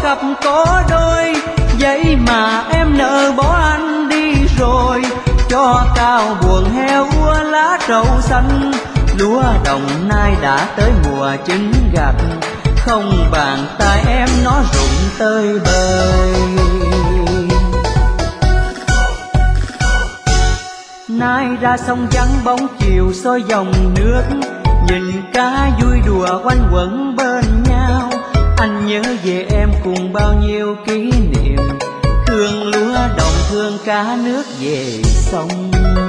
cặp có đôi, vậy mà em nỡ bỏ anh đi rồi. Cho cao buồn heo úa lá trầu xanh, lúa đồng nai đã tới mùa chín gặt, không bàn tay em nó rụng tơi bời. Nay ra sông vắng bóng chiều soi dòng nước, nhìn cá vui đùa quanh quẩn bên nhau. Anh nhớ về em cùng bao nhiêu kỷ niệm, thương lúa đồng thương cá nước về sông.